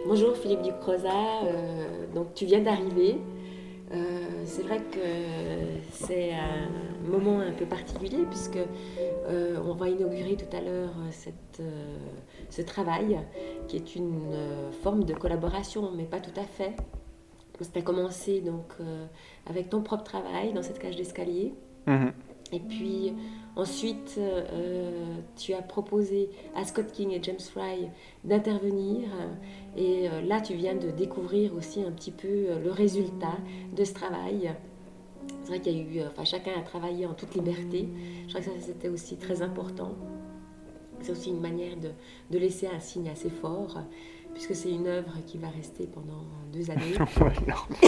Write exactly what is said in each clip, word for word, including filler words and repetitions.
Bonjour Philippe Ducrozat, euh, donc tu viens d'arriver. Euh, c'est vrai que c'est un moment un peu particulier puisque euh, on va inaugurer tout à l'heure cette, euh, ce travail qui est une euh, forme de collaboration, mais pas tout à fait. Tu as commencé donc euh, avec ton propre travail dans cette cage d'escalier. Mhm. Et puis ensuite, euh, tu as proposé à Scott King et James Fry d'intervenir. Et euh, là, tu viens de découvrir aussi un petit peu euh, le résultat de ce travail. C'est vrai qu'il y a eu, enfin, chacun a travaillé en toute liberté. Je crois que ça, c'était aussi très important. C'est aussi une manière de, de laisser un signe assez fort, puisque c'est une œuvre qui va rester pendant deux années. Ouais, non.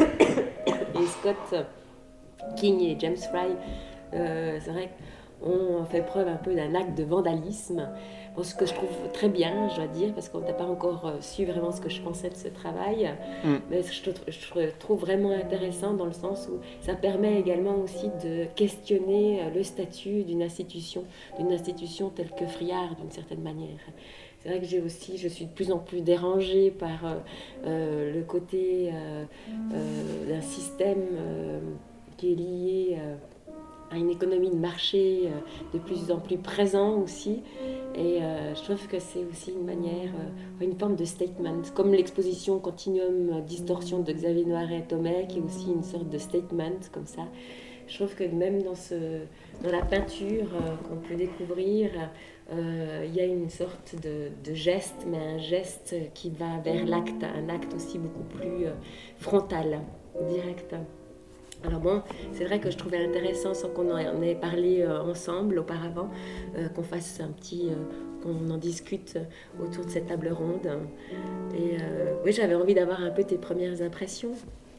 Et Scott King et James Fry, euh, c'est vrai qu'on fait preuve un peu d'un acte de vandalisme. Bon, ce que je trouve très bien, je dois dire, parce qu'on n'a pas encore su vraiment ce que je pensais de ce travail, Mm. mais je, je trouve vraiment intéressant dans le sens où ça permet également aussi de questionner le statut d'une institution, d'une institution telle que Friard, d'une certaine manière. C'est vrai que j'ai aussi, je suis de plus en plus dérangée par euh, euh, le côté euh, euh, d'un système euh, qui est lié euh, à une économie de marché euh, de plus en plus présent aussi. Et euh, je trouve que c'est aussi une manière, euh, une forme de statement, comme l'exposition Continuum Distorsion de Xavier Noiret et Tomei, qui est aussi une sorte de statement comme ça. Je trouve que même dans, ce, dans la peinture euh, qu'on peut découvrir, euh, il y a une sorte de, de geste, mais un geste qui va vers l'acte, un acte aussi beaucoup plus euh, frontal, direct. Alors bon, c'est vrai que je trouvais intéressant, sans qu'on en ait parlé euh, ensemble auparavant, euh, qu'on fasse un petit, euh, qu'on en discute autour de cette table ronde. Et euh, oui, j'avais envie d'avoir un peu tes premières impressions.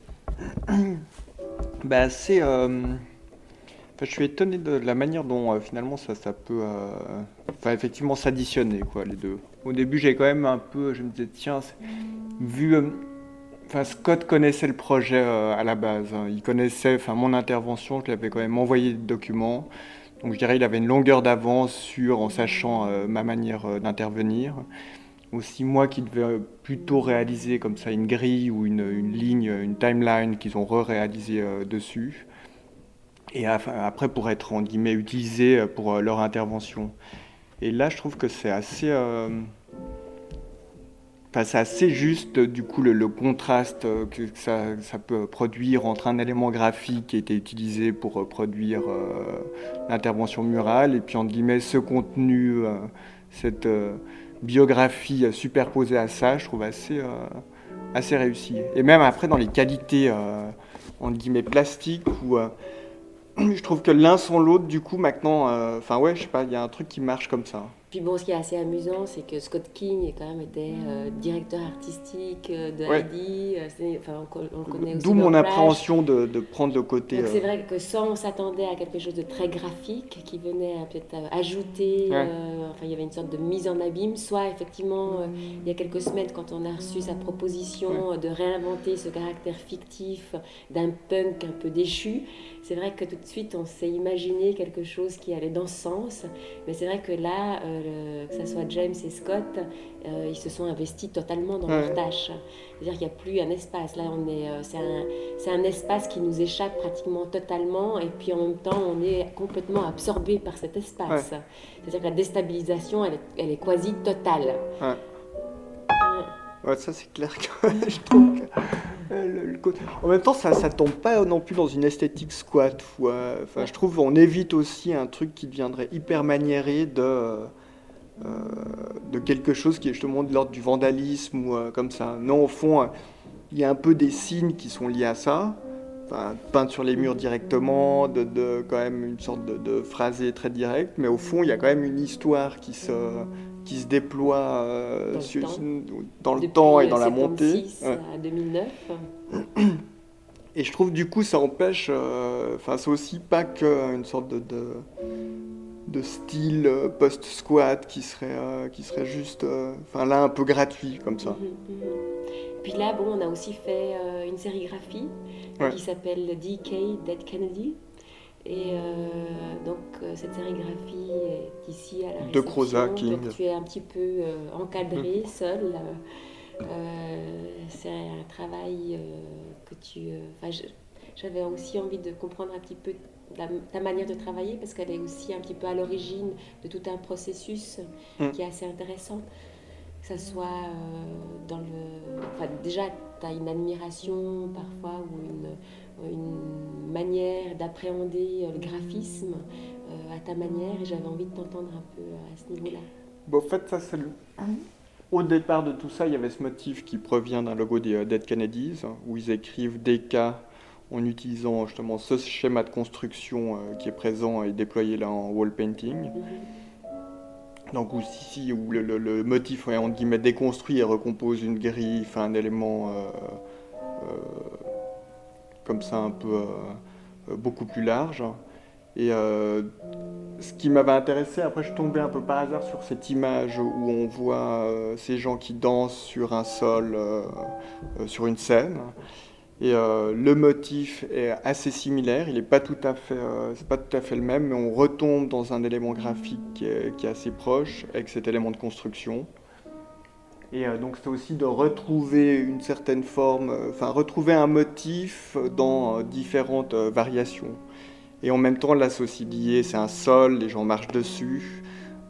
Bah, c'est, euh, enfin, je suis étonné de la manière dont euh, finalement ça, ça peut, euh, enfin, effectivement s'additionner quoi, les deux. Au début, j'ai quand même un peu, je me disais tiens, c'est- vu, euh, enfin, Scott connaissait le projet euh, à la base, hein. Il connaissait, enfin, mon intervention, je lui avais quand même envoyé des documents. Donc je dirais il avait une longueur d'avance sur, en sachant euh, ma manière euh, d'intervenir. Aussi moi qui devais euh, plutôt réaliser comme ça une grille ou une, une ligne, une timeline qu'ils ont re-réalisé euh, dessus. Et après pour être en guillemets utilisé euh, pour euh, leur intervention. Et là je trouve que c'est assez, euh, enfin, c'est assez juste du coup le, le contraste euh, que ça, ça peut produire entre un élément graphique qui a été utilisé pour euh, produire euh, l'intervention murale et puis en guillemets ce contenu, euh, cette euh, biographie euh, superposée à ça, je trouve assez, euh, assez réussi. Et même après dans les qualités euh, en guillemets plastiques où euh, je trouve que l'un sans l'autre du coup maintenant, enfin euh, ouais je sais pas, il y a un truc qui marche comme ça. Puis bon, ce qui est assez amusant, c'est que Scott King est quand même été euh, directeur artistique euh, de Ouais. Heidi. Euh, c'est- enfin, on, on le connaît aussi D'où dans mon Crash. appréhension de, de prendre le côté. Donc Euh, c'est vrai que sans on s'attendait à quelque chose de très graphique qui venait euh, peut-être euh, ajouter, ouais. euh, enfin il y avait une sorte de mise en abîme, soit effectivement euh, il y a quelques semaines quand on a reçu sa proposition Ouais. euh, de réinventer ce caractère fictif d'un punk un peu déchu, c'est vrai que tout de suite on s'est imaginé quelque chose qui allait dans ce sens, mais c'est vrai que là, euh, le, que ce soit James et Scott, euh, ils se sont investis totalement dans leur Ouais. tâche. C'est-à-dire qu'il n'y a plus un espace, là on est, euh, c'est un c'est un espace qui nous échappe pratiquement totalement et puis en même temps on est complètement absorbé par cet Ouais. espace. C'est-à-dire que la déstabilisation elle est, elle est quasi totale. Ouais. Ouais, ça c'est clair que je trouve que euh, le, le côté- en même temps ça ça tombe pas non plus dans une esthétique squat où, euh, enfin Ouais. je trouve on évite aussi un truc qui deviendrait hyper maniéré de euh, de quelque chose qui est justement de l'ordre du vandalisme ou euh, comme ça. Non, au fond, euh, il y a un peu des signes qui sont liés à ça. Enfin, peint sur les murs directement, de, de quand même une sorte de, de phrasé très direct, mais au fond, il y a quand même une histoire qui se, qui se déploie euh, Dans le sur- temps. dans le temps Depuis et euh, dans la montée. soixante-seize Ouais. à deux mille neuf. Et je trouve du coup ça empêche, euh, enfin c'est aussi pas qu'une sorte de, de, de style euh, post-squat qui serait, euh, qui serait juste, euh, enfin là un peu gratuit comme ça. Mhm, mhm. Puis là, bon, on a aussi fait euh, une sérigraphie euh, Ouais. qui s'appelle D K, Dead Kennedy. Et euh, donc euh, cette sérigraphie est ici à la De Croza réception. Donc King. tu es un petit peu euh, Mm. encadré, seul. euh, Euh, c'est un travail euh, que tu... Enfin, euh, j'avais aussi envie de comprendre un petit peu la, ta manière de travailler parce qu'elle est aussi un petit peu à l'origine de tout un processus Mm. qui est assez intéressant. Que ça soit euh, dans le... Enfin, déjà, tu as une admiration parfois ou une, une manière d'appréhender le graphisme euh, à ta manière et j'avais envie de t'entendre un peu à ce niveau-là. Bon, en fait, ça, c'est le... Au départ de tout ça, il y avait ce motif qui provient d'un logo des Dead Kennedys, où ils écrivent D K en utilisant justement ce schéma de construction euh, qui est présent et déployé là en wall painting. Mm-hmm. Donc ici, où le, le, le motif est entre guillemets déconstruit et recompose une grille, enfin un élément euh, euh, comme ça un peu euh, beaucoup plus large. Et euh, ce qui m'avait intéressé, après je suis tombé un peu par hasard sur cette image où on voit euh, ces gens qui dansent sur un sol, euh, euh, sur une scène. Et euh, le motif est assez similaire, il n'est pas tout à fait, euh, c'est pas tout à fait le même, mais on retombe dans un élément graphique qui est, qui est assez proche avec cet élément de construction. Et euh, donc c'est aussi de retrouver une certaine forme, enfin euh, retrouver un motif dans euh, différentes euh, variations. Et en même temps, l'associé lié, c'est un sol, les gens marchent dessus.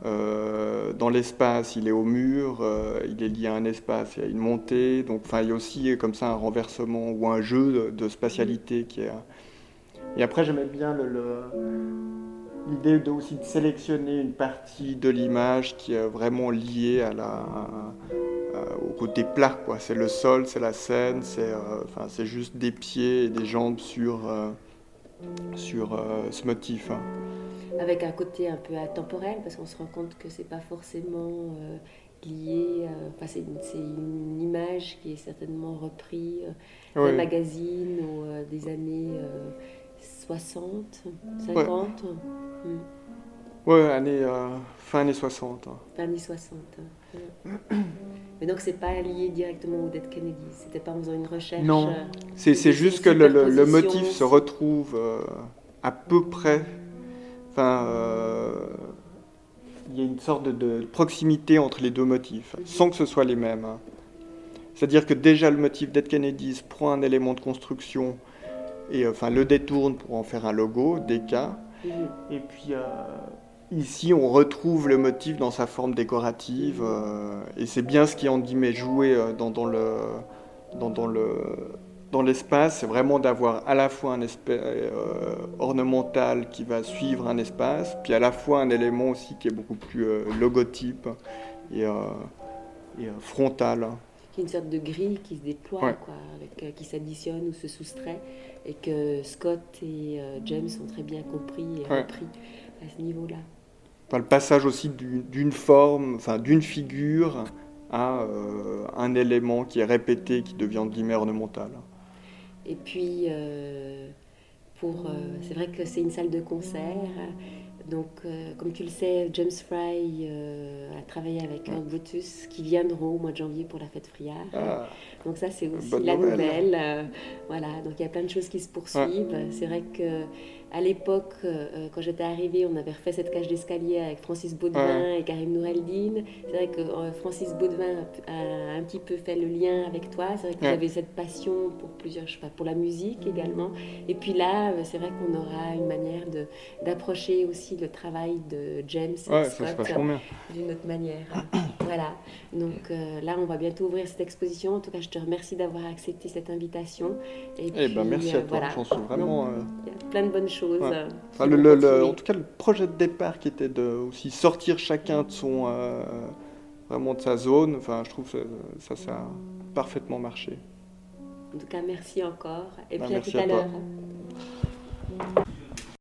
Euh, dans l'espace, il est au mur, euh, il est lié à un espace et à une montée. Donc, enfin, il y a aussi comme ça un renversement ou un jeu de, de spatialité qui est. Et après, j'aimais bien le, le, l'idée de, aussi de sélectionner une partie de l'image qui est vraiment liée à la, à, à, au côté plat, quoi. C'est le sol, c'est la scène, c'est, euh, enfin, c'est juste des pieds et des jambes sur. Euh, sur euh, ce motif. Hein. Avec un côté un peu intemporel, parce qu'on se rend compte que c'est pas forcément euh, lié, euh, enfin c'est, une, c'est une image qui est certainement reprise euh, oui. d'un magazine ou euh, des années euh, soixante, cinquante. Ouais, mm. ouais année, euh, fin années soixante. Hein. Fin années soixante. Hein. Mais donc c'est pas lié directement au Dead Kennedy, c'était pas en faisant une recherche. Non, euh, c'est, c'est juste que le, le, le motif se retrouve euh, à peu près. Enfin, euh, il y a une sorte de, de proximité entre les deux motifs, mm-hmm. sans que ce soit les mêmes. Hein. C'est-à-dire que déjà le motif Dead Kennedys prend un élément de construction et enfin le détourne pour en faire un logo, D K. Mm-hmm. Et puis euh, ici, on retrouve le motif dans sa forme décorative, euh, et c'est bien ce qui est en guillemets joué dans, dans, le, dans, dans, le, dans l'espace, c'est vraiment d'avoir à la fois un aspect euh, ornemental qui va suivre un espace, puis à la fois un élément aussi qui est beaucoup plus euh, logotype et, euh, et euh, frontal. Qui est une sorte de grille qui se déploie, ouais. quoi, avec, euh, qui s'additionne ou se soustrait, et que Scott et euh, James ont très bien compris et ouais. repris à ce niveau-là. Enfin, le passage aussi d'une, d'une forme, enfin d'une figure à euh, un élément qui est répété, qui devient guillemets ornemental. Et puis, euh, pour, euh, c'est vrai que c'est une salle de concert. Donc, euh, comme tu le sais, James Fry euh, a travaillé avec Kurt Brutus, qui viendront au mois de janvier pour la fête Friard. Ah, donc ça, c'est aussi la nouvelle. nouvelle. Euh, voilà, donc il y a plein de choses qui se poursuivent. Ah. C'est vrai que à l'époque, euh, quand j'étais arrivée, on avait refait cette cage d'escalier avec Francis Baudevin ah. et Karim Noureldine. C'est vrai que euh, Francis Baudevin a, a un petit peu fait le lien avec toi. C'est vrai que ah. vous avez cette passion pour plusieurs, je sais pas, pour la musique également. Et puis là, c'est vrai qu'on aura une manière de, d'approcher aussi le travail de James ouais, et Scott d'une autre manière. Voilà. Donc euh, là, on va bientôt ouvrir cette exposition. En tout cas, je te remercie d'avoir accepté cette invitation. Et, et puis, ben, merci euh, à toi. Voilà. J'en suis vraiment. Donc, il y a plein de bonnes choses. Ouais. Enfin, le, le, le, en tout cas, le projet de départ qui était de aussi sortir chacun de son euh, vraiment de sa zone. Enfin, je trouve que ça, ça, ça a parfaitement marché. En tout cas, merci encore. Et ben, puis à tout à, à l'heure.